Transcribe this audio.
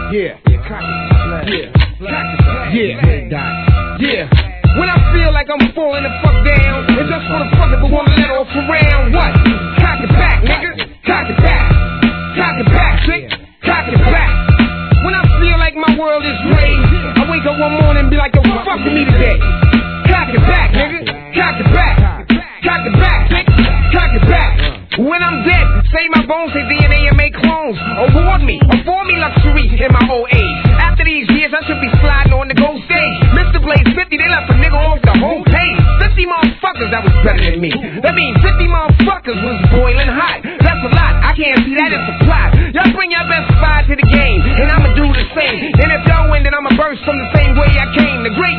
When I feel like I'm falling the fuck down, and just for the fuck it, but wanna let off around, what? Cock it back, nigga. Cock it back. Cock it back, chick. Cock it back. When I feel like my world is raised, I wake up one morning and be like, yo, fuck with me today. Cock it back, nigga. Cock it back. Cock it back, chick. Cock it back. When I'm dead, save my bones, say DNA and make clones. Award me, afford me luxury in my old age. After these years, I should be sliding on the gold stage. Mr. Blaze 50, they left a nigga off the whole page. 50 motherfuckers that was better than me. That means 50 motherfuckers was boiling hot. That's a lot, I can't see that as a plot. Y'all bring your best five to the game, and I'ma do the same. And if y'all win, then I'ma burst from the same way I came. The great